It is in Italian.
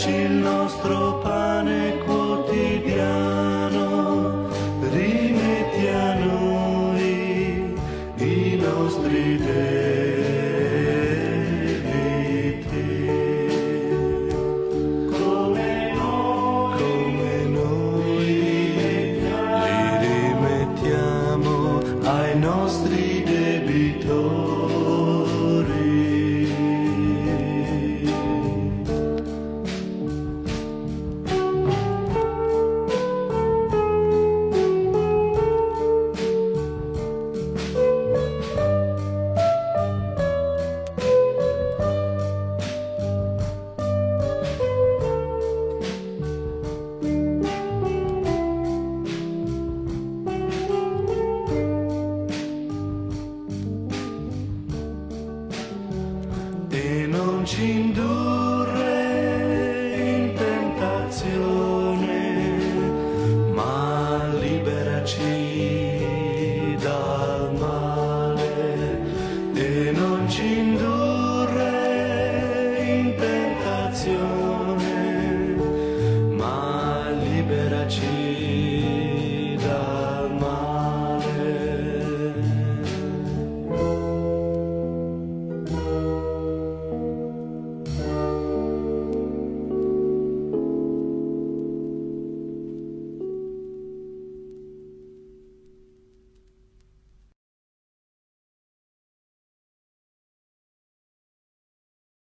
Dacci il nostro pane quotidiano, rimetti a noi i nostri debiti, come noi li rimettiamo ai nostri debitori. E non ci indurre in tentazione, ma liberaci dal male. E non ci indurre in tentazione,